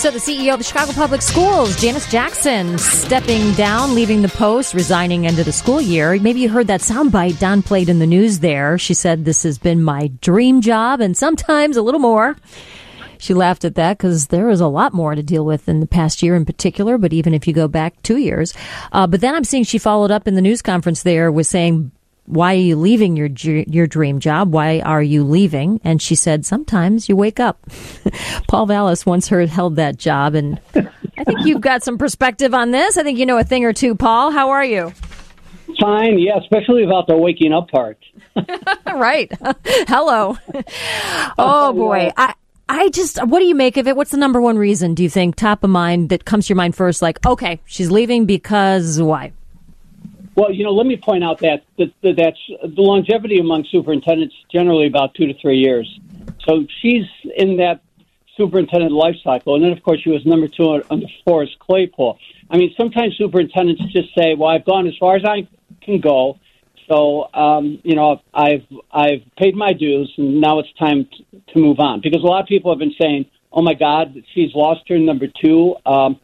So the CEO of the Chicago Public Schools, Janice Jackson, stepping down, leaving the post, resigning into the school year. Maybe you heard that soundbite Don played in the news there. She said, "This has been my dream job and sometimes a little more." She laughed at that because there was a lot more to deal with in the past year in particular, but even if you go back 2 years. But then I'm seeing she followed up in the news conference there with saying, "Why are you leaving your dream job? Why are you leaving?" And she said, "Sometimes you wake up." Paul Vallas once held that job, and I think you've got some perspective on this. I think you know a thing or two, Paul. How are you? Fine, yeah, especially about the waking up part. Right. Hello. Oh, boy. What do you make of it? What's the number one reason, do you think, top of mind, that comes to your mind first? Like, okay, she's leaving because why? Well, let me point out that's the longevity among superintendents generally about 2 to 3 years. So she's in that superintendent life cycle. And then, of course, she was number 2 under Forrest Claypool. I mean, sometimes superintendents just say, well, I've gone as far as I can go. So, I've paid my dues, and now it's time to move on. Because a lot of people have been saying, oh, my God, she's lost her number 2.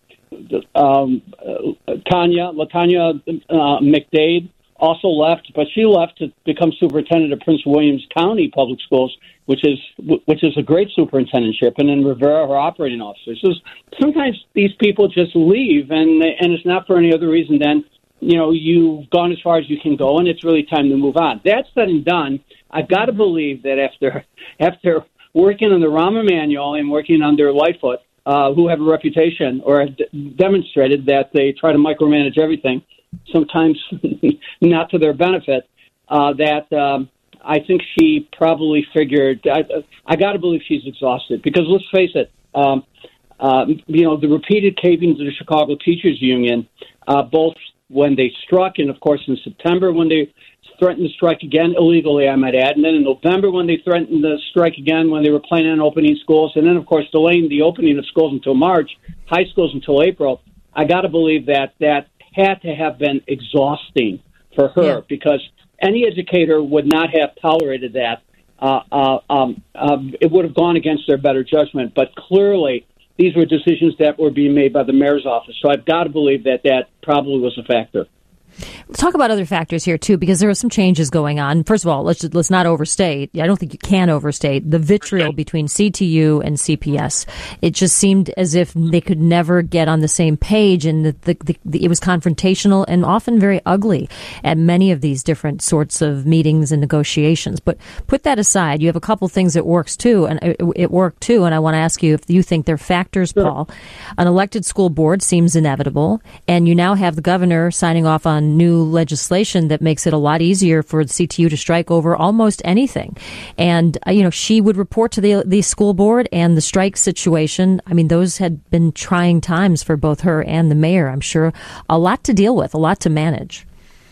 LaTanya McDade also left, but she left to become superintendent of Prince William County Public Schools, which is a great superintendentship, and then Rivera, her operating officer. So sometimes these people just leave, and it's not for any other reason than you've gone as far as you can go, and it's really time to move on. That said and done, I've got to believe that after working on the Rahm Emanuel and working under Lightfoot, who have a reputation or have demonstrated that they try to micromanage everything, sometimes not to their benefit, that I think she probably figured, I got to believe she's exhausted. Because let's face it, the repeated cavings of the Chicago Teachers Union, both when they struck and, of course, in September when they threatened to strike again, illegally, I might add, and then in November when they threatened to strike again when they were planning on opening schools, and then, of course, delaying the opening of schools until March, high schools until April. I got to believe that had to have been exhausting for her, because any educator would not have tolerated that. It would have gone against their better judgment, but clearly these were decisions that were being made by the mayor's office. So I've got to believe that probably was a factor. Let's talk about other factors here, too, because there are some changes going on. First of all, let's not overstate. I don't think you can overstate the vitriol between CTU and CPS. It just seemed as if they could never get on the same page, and it was confrontational and often very ugly at many of these different sorts of meetings and negotiations. But put that aside. You have a couple things that worked, too, and I want to ask you if you think they're factors, sure. Paul. An elected school board seems inevitable, and you now have the governor signing off on new legislation that makes it a lot easier for the CTU to strike over almost anything. And, she would report to the school board, and the strike situation, I mean, those had been trying times for both her and the mayor. I'm sure a lot to deal with, a lot to manage.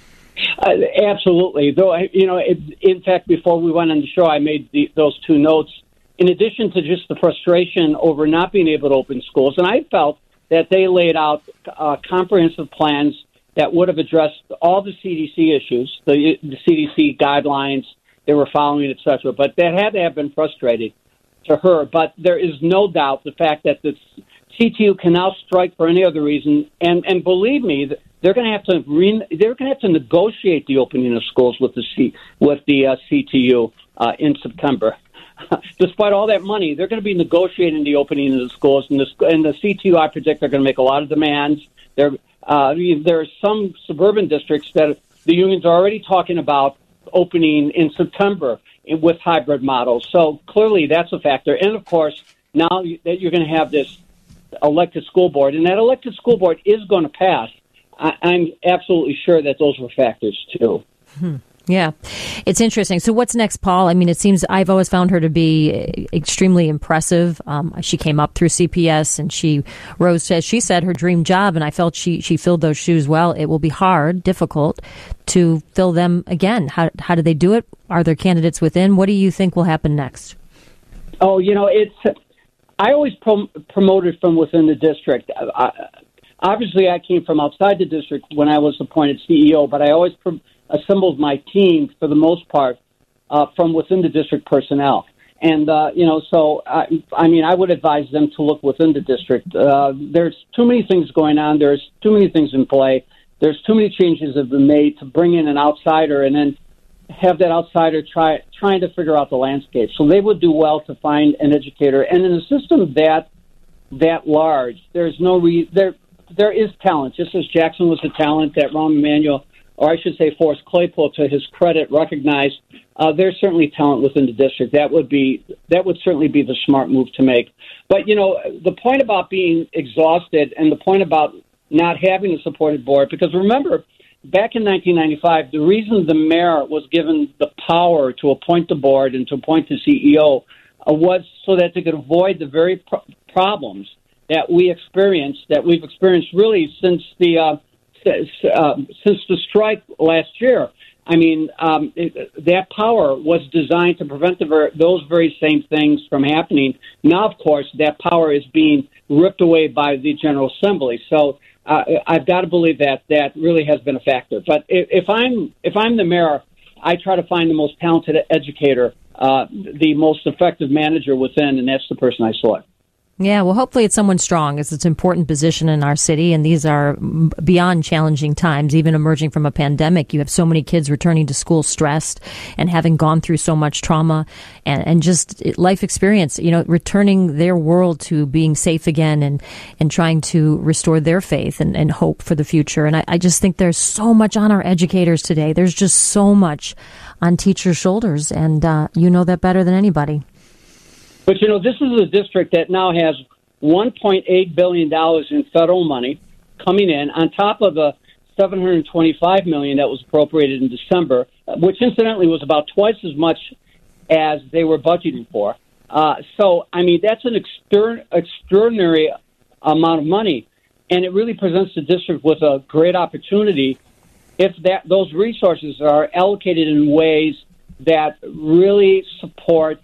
Absolutely. Though, in fact, before we went on the show, I made those 2 notes. In addition to just the frustration over not being able to open schools, and I felt that they laid out comprehensive plans that would have addressed all the CDC issues, the CDC guidelines they were following, et cetera. But that had to have been frustrating to her. But there is no doubt the fact that the CTU can now strike for any other reason, and believe me, they're going to have to negotiate the opening of schools with the CTU in September. Despite all that money, they're going to be negotiating the opening of the schools, and the CTU, I predict, they're going to make a lot of demands. There are some suburban districts that the unions are already talking about opening in September with hybrid models. So clearly that's a factor. And, of course, now that you're going to have this elected school board, and that elected school board is going to pass, I'm absolutely sure that those were factors, too. Yeah, it's interesting. So what's next, Paul? I mean, it seems I've always found her to be extremely impressive. She came up through CPS and she rose to, as she said, her dream job. And I felt she filled those shoes well. It will be hard, difficult to fill them again. How do they do it? Are there candidates within? What do you think will happen next? Oh, I always promoted from within the district. Obviously, I came from outside the district when I was appointed CEO, but I always assembled my team, for the most part, from within the district personnel. And, so, I would advise them to look within the district. There's too many things going on. There's too many things in play. There's too many changes that have been made to bring in an outsider and then have that outsider trying to figure out the landscape. So they would do well to find an educator. And in a system that large, there's there is talent. Just as Jackson was a talent that Rahm Emanuel, or I should say Forrest Claypool, to his credit, recognized, there's certainly talent within the district. That would certainly be the smart move to make. But, the point about being exhausted and the point about not having a supported board, because remember, back in 1995, the reason the mayor was given the power to appoint the board and to appoint the CEO was so that they could avoid the very problems that we've experienced really since the strike last year. That power was designed to prevent those very same things from happening. Now, of course, that power is being ripped away by the General Assembly. So I've got to believe that really has been a factor. But if I'm the mayor, I try to find the most talented educator, the most effective manager within, and that's the person I select. Yeah, well, hopefully it's someone strong. It's an important position in our city, and these are beyond challenging times. Even emerging from a pandemic, you have so many kids returning to school stressed and having gone through so much trauma and just life experience, returning their world to being safe again and trying to restore their faith and hope for the future. And I just think there's so much on our educators today. There's just so much on teachers' shoulders, and you know that better than anybody. But, this is a district that now has $1.8 billion in federal money coming in on top of the $725 million that was appropriated in December, which incidentally was about twice as much as they were budgeting for. That's an extraordinary amount of money, and it really presents the district with a great opportunity if those resources are allocated in ways that really support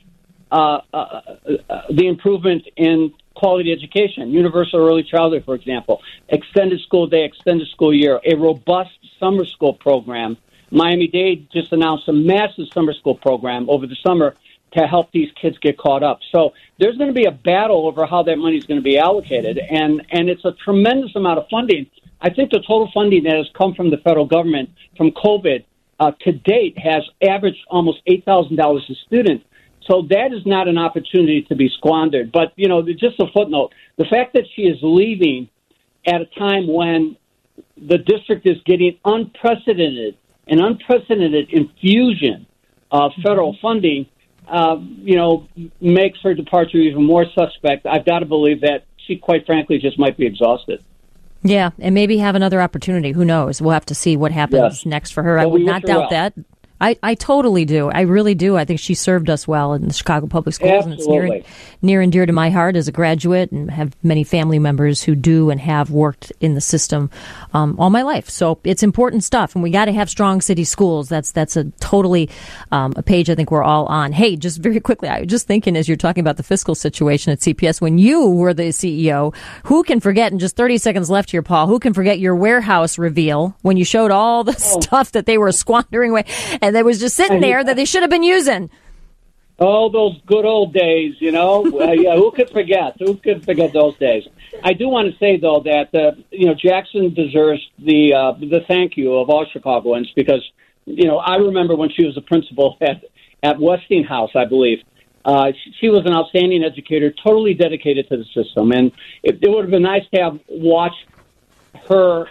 the improvement in quality education, universal early childhood, for example, extended school day, extended school year, a robust summer school program. Miami-Dade just announced a massive summer school program over the summer to help these kids get caught up. So there's going to be a battle over how that money is going to be allocated, and it's a tremendous amount of funding. I think the total funding that has come from the federal government from COVID to date has averaged almost $8,000 a student. So that is not an opportunity to be squandered. But, just a footnote, the fact that she is leaving at a time when the district is getting unprecedented infusion of federal funding, makes her departure even more suspect. I've got to believe that she, quite frankly, just might be exhausted. Yeah, and maybe have another opportunity. Who knows? We'll have to see what happens next for her. I would not doubt that. I totally do. I really do. I think she served us well in the Chicago Public Schools. Absolutely. And it's near and dear to my heart as a graduate, and have many family members who do and have worked in the system all my life. So it's important stuff, and we got to have strong city schools. That's a totally a page I think we're all on. Hey, just very quickly, I was just thinking as you're talking about the fiscal situation at CPS, when you were the CEO, who can forget, in just 30 seconds left here, Paul, who can forget your warehouse reveal when you showed all the stuff that they were squandering away and that was just sitting there that they should have been using? Oh, those good old days, who could forget? Who could forget those days? I do want to say, though, that, Jackson deserves the thank you of all Chicagoans because, I remember when she was a principal at Westinghouse, I believe. She was an outstanding educator, totally dedicated to the system. And it would have been nice to have watched her,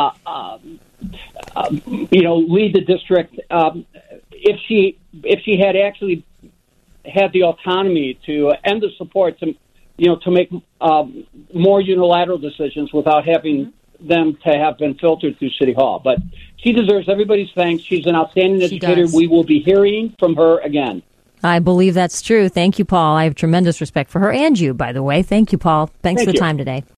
lead the district if she had actually had the autonomy to and the support to make more unilateral decisions without having them to have been filtered through City Hall. But she deserves everybody's thanks. She's an outstanding educator. Does. We will be hearing from her again. I believe that's true. Thank you, Paul. I have tremendous respect for her and you, by the way. Thank you, Paul. Thanks for the time today.